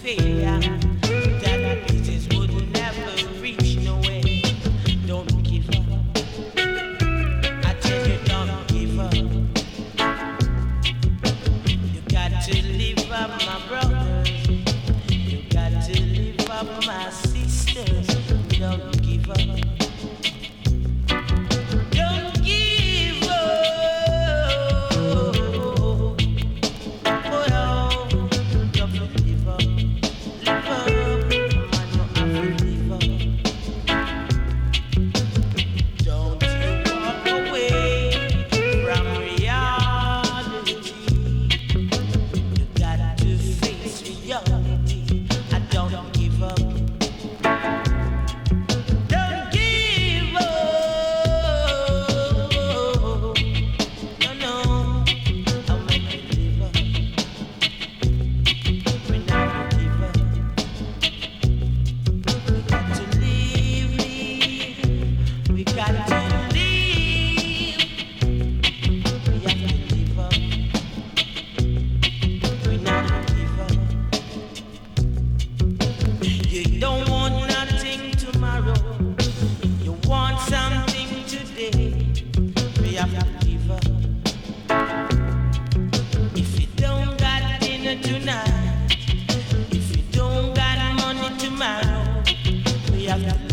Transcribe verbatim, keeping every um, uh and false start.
failure. That business would never reach nowhere. Don't give up. I tell you, don't give up. You got to live up, my brothers. You got to live up, my sisters. Don't give up. Don't give up. Oh, no. Don't give up. Live up. I know I will live up. Don't you walk away from reality. You got to face reality. I don't give up. Don't give up. No, no. I'll make you live up. When I give up, we got to live, live. We got to live. We have to live up. When I give up, you don't want nothing tomorrow. You want something today. We have to give up. If you don't got dinner tonight, if you don't got money tomorrow, we have to